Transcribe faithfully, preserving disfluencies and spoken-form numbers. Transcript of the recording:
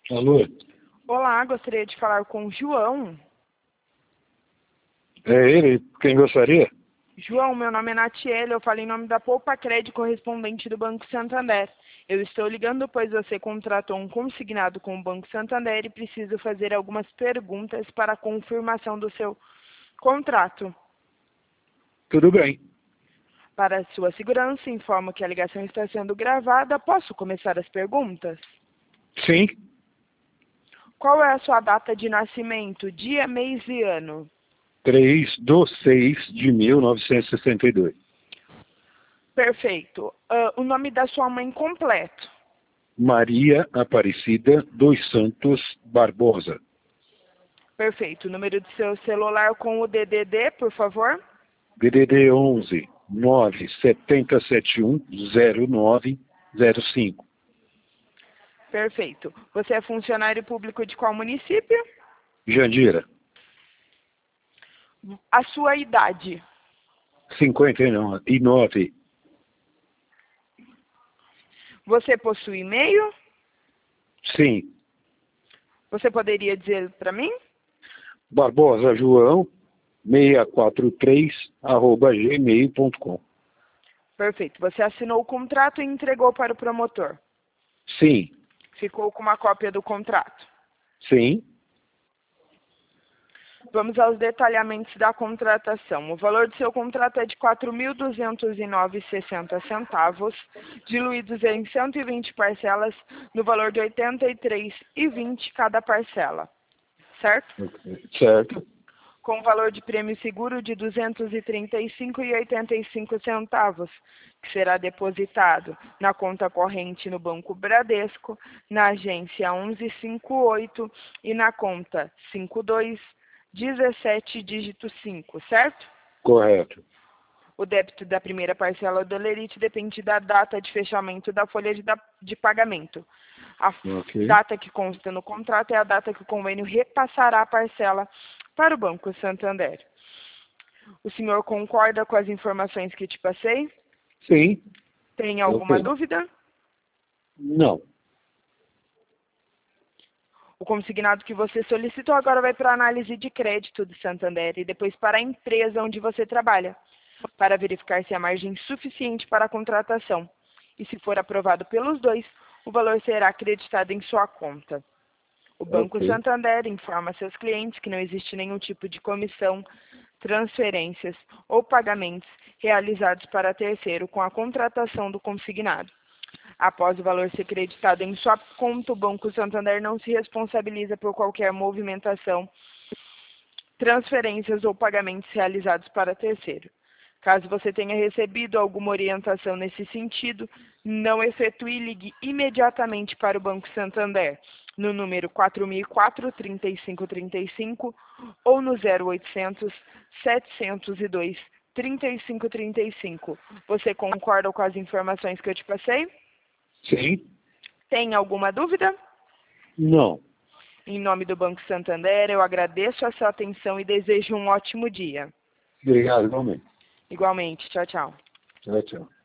Alô? Olá, gostaria de falar com o João. É ele? Quem gostaria? João, meu nome é Natiele, eu falo em nome da Poupa Crédito correspondente do Banco Santander. Eu estou ligando pois você contratou um consignado com o Banco Santander e preciso fazer algumas perguntas para a confirmação do seu contrato. Tudo bem. Para sua segurança, informo que a ligação está sendo gravada. Posso começar as perguntas? Sim. Qual é a sua data de nascimento, dia, mês e ano? três de seis de mil novecentos e sessenta e dois. Perfeito. Ah, o nome da sua mãe completo? Maria Aparecida dos Santos Barbosa. Perfeito. O número do seu celular com o D D D, por favor? D D D onze nove sete sete um zero nove zero cinco. Perfeito. Você é funcionário público de qual município? Jandira. A sua idade? cinquenta e nove. Você possui e-mail? Sim. Você poderia dizer para mim? Barbosa João seiscentos e quarenta e três arroba gmail ponto com. Perfeito. Você assinou o contrato e entregou para o promotor? Sim. Ficou com uma cópia do contrato? Sim. Vamos aos detalhamentos da contratação. O valor do seu contrato é de quatro mil duzentos e nove reais e sessenta centavos, diluídos em cento e vinte parcelas, no valor de oitenta e três reais e vinte centavos cada parcela. Certo? Certo. Com valor de prêmio seguro de duzentos e trinta e cinco reais e oitenta e cinco centavos, que será depositado na conta corrente no Banco Bradesco, na agência onze cinquenta e oito e na conta cinquenta e dois dezessete dígito cinco, certo? Correto. O débito da primeira parcela do Lerite depende da data de fechamento da folha de, da, de pagamento. A Ok. data que consta no contrato é a data que o convênio repassará a parcela para o Banco Santander. O senhor concorda com as informações que te passei? Sim. Tem Eu alguma tenho. dúvida? Não. O consignado que você solicitou agora vai para a análise de crédito do Santander e depois para a empresa onde você trabalha, para verificar se há margem suficiente para a contratação. E se for aprovado pelos dois, o valor será acreditado em sua conta. O Banco Ok. Santander informa seus clientes que não existe nenhum tipo de comissão, transferências ou pagamentos realizados para terceiro com a contratação do consignado. Após o valor ser creditado em sua conta, o Banco Santander não se responsabiliza por qualquer movimentação, transferências ou pagamentos realizados para terceiro. Caso você tenha recebido alguma orientação nesse sentido, não efetue e ligue imediatamente para o Banco Santander, no número quatro mil e quatro, trinta e cinco trinta e cinco ou no zero oitocentos, setecentos e dois, trinta e cinco trinta e cinco. Você concorda com as informações que eu te passei? Sim. Tem alguma dúvida? Não. Em nome do Banco Santander, eu agradeço a sua atenção e desejo um ótimo dia. Obrigado, igualmente. Igualmente. Tchau, tchau. Tchau, tchau.